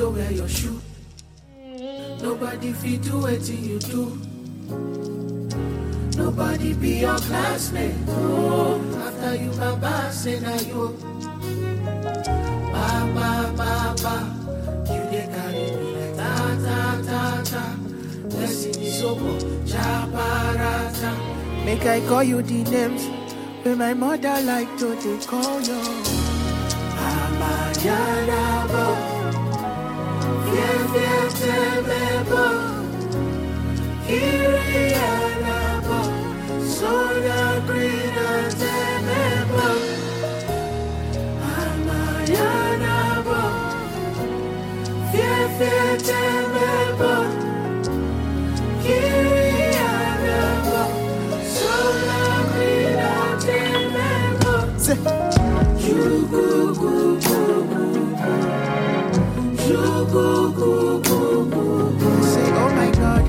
no wear your shoe. Nobody fit do wetin you do. Nobody be your classmate. Oh, after you baba say na you. Ba, you dey carry me like ta. Blessing is over, chaparata. Make I call you the names when my mother like to dey call you. Amayanabo, Temebo, Kiriyanabo, Soda Green Temebo. Amayanabo, Temebo, Kiriyanabo, Soda Green Temebo. Say, oh my God.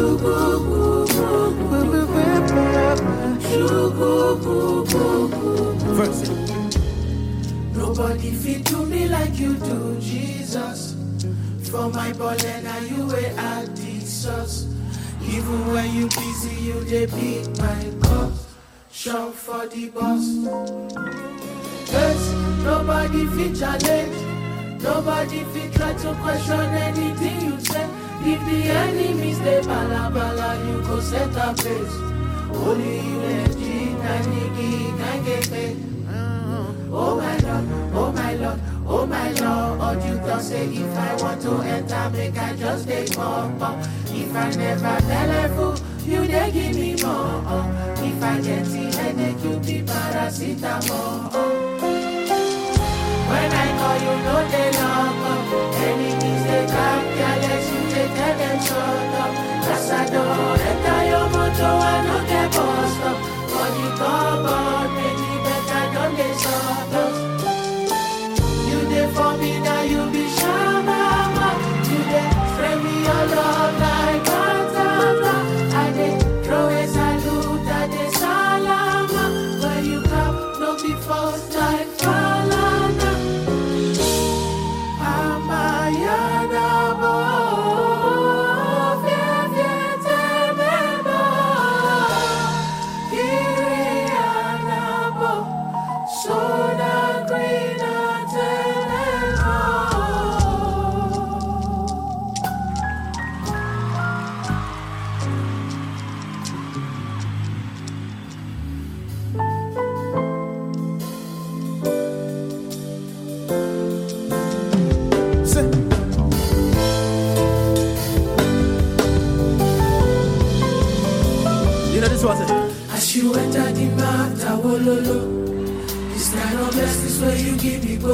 Verse. Nobody fit do me like you do, Jesus. For my ball and you way at the source. Even when you busy, you dey beat my cause. Shout for the boss. Yes, nobody fit challenge. Nobody fit try to question anything you say. If the enemies they bala, you go set a pace. Only you legit and nigga can get paid. Oh my Lord, oh my Lord. All you can say if I want to enter, make I just take more. If I never telephone, you they give me more. If I get the headache, you be paracetamol. When I call you, no they lock up. Enemies they come careless, you they tell them shut up. Casador, enter your motor, I no get bust up. For the cupboard, maybe better don't they sort us. You they for me, now you be shamama. You they spray me all up like batata. I they throw a salute, I they salama. When you come, no be false like falana. Amayanabo, Temebo, Kiriyanabo, Soda Green Temebo. You know this was it. As you enter the matter, wololo. This kind of blessings where you give me.